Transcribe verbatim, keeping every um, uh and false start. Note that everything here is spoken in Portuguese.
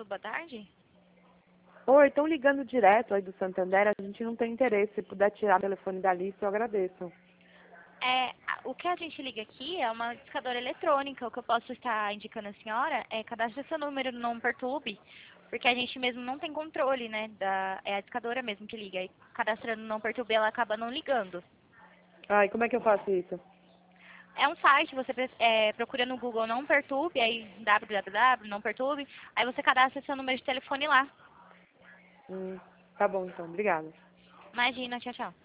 falando? Boa tarde? Oi, estão ligando direto aí do Santander, a gente não tem interesse. Se puder tirar o telefone da lista, eu agradeço. É, a- o que a gente liga aqui é uma discadora eletrônica. O que eu posso estar indicando à senhora é cadastre seu número no Não Perturbe, porque a gente mesmo não tem controle, né? Da, é a discadora mesmo que liga. E cadastrando no Não Perturbe, ela acaba não ligando. Ai, como é que eu faço isso? É um site, você pre- é, procura no Google Não Perturbe, aí www, Não Perturbe, aí você cadastra seu número de telefone lá. Hum, tá bom então, obrigada. Imagina, tchau, tchau.